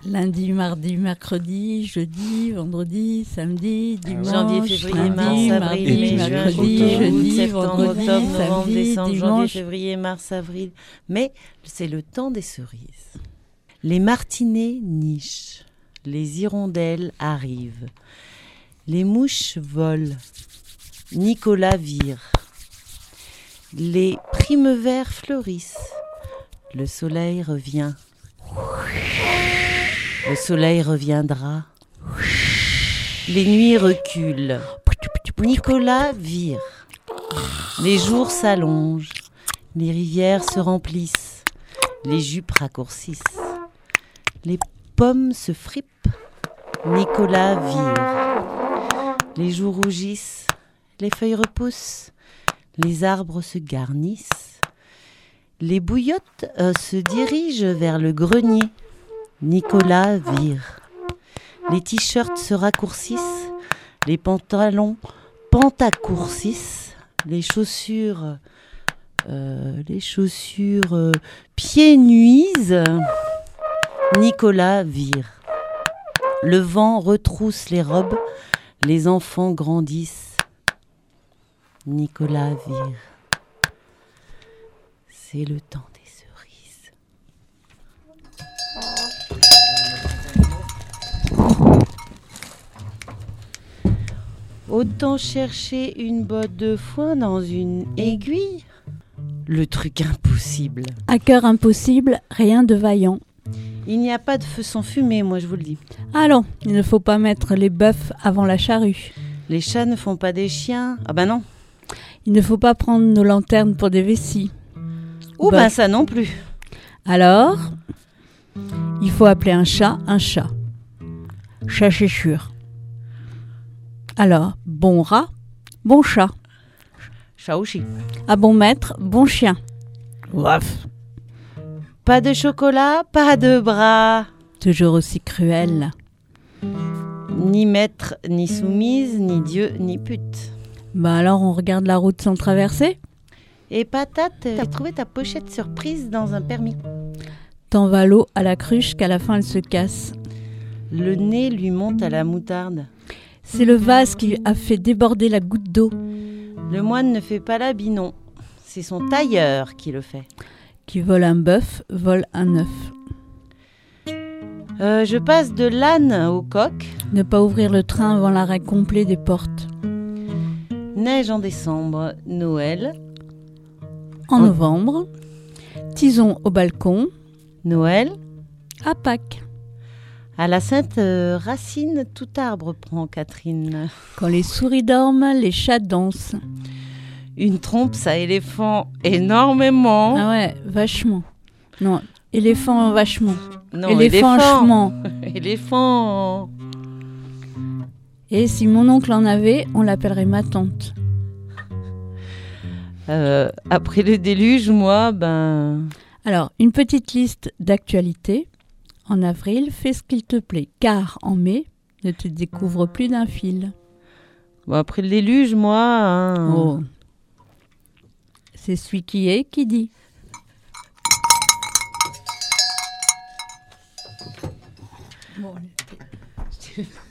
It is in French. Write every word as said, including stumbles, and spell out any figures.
Lundi, mardi, mercredi, jeudi, vendredi, samedi, dimanche, janvier, février, lundi, mars, mardi, avril, mai, mercredi, juin, jeudi, septembre, vendredi, octobre, novembre, samedi, décembre, janvier, dimanche. février, mars, avril. Mais c'est le temps des cerises. Les martinets nichent, les hirondelles arrivent, les mouches volent, Nicolas vire, les primevères fleurissent, le soleil revient. Le soleil reviendra. Les nuits reculent. Nicolas vire. Les jours s'allongent. Les rivières se remplissent. Les jupes raccourcissent. Les pommes se fripent. Nicolas vire. Les joues rougissent. Les feuilles repoussent. Les arbres se garnissent. Les bouillottes euh, se dirigent vers le grenier. Nicolas vire. Les t-shirts se raccourcissent, les pantalons pentacourcissent, les chaussures, euh, les chaussures euh, pieds nuisent. Nicolas vire. Le vent retrousse les robes, les enfants grandissent. Nicolas vire. C'est le temps des cerises. Autant chercher une botte de foin dans une aiguille. Le truc impossible. À cœur impossible, rien de vaillant. Il n'y a pas de feu sans fumée, moi je vous le dis. Allons, il ne faut pas mettre les bœufs avant la charrue. Les chats ne font pas des chiens. Ah ben non. Il ne faut pas prendre nos lanternes pour des vessies. Ou ben ça non plus. Alors, il faut appeler un chat un chat. Chat c'est sûr. Alors, bon rat, bon chat. Chat aussi. À bon maître, bon chien. Ouaf. Pas de chocolat, pas de bras. Toujours aussi cruel. Ni maître, ni soumise, ni dieu, ni pute. Bah alors, on regarde la route sans traverser. Et patate, t'as trouvé ta pochette surprise dans un permis. Tant va l'eau à la cruche qu'à la fin elle se casse. Le nez lui monte à la moutarde. C'est le vase qui a fait déborder la goutte d'eau. Le moine ne fait pas l'habit, non. C'est son tailleur qui le fait. Qui vole un bœuf, vole un œuf. Euh, je passe de l'âne au coq. Ne pas ouvrir le train avant l'arrêt complet des portes. Neige en décembre, Noël. En novembre. Tison au balcon. Noël. À Pâques. À la Sainte euh, Racine, tout arbre prend Catherine. Quand les souris dorment, les chats dansent. Une trompe, ça éléphant énormément. Ah ouais, vachement. Non, éléphant vachement. Non, éléphant vachement. Éléphant. Et si mon oncle en avait, on l'appellerait ma tante. Euh, après le déluge, moi, ben... Alors, une petite liste d'actualités. En avril, fais ce qu'il te plaît, car en mai, ne te découvre plus d'un fil. Bon, après le déluge, moi... Hein... Oh. C'est celui qui est qui dit. Bon, allez.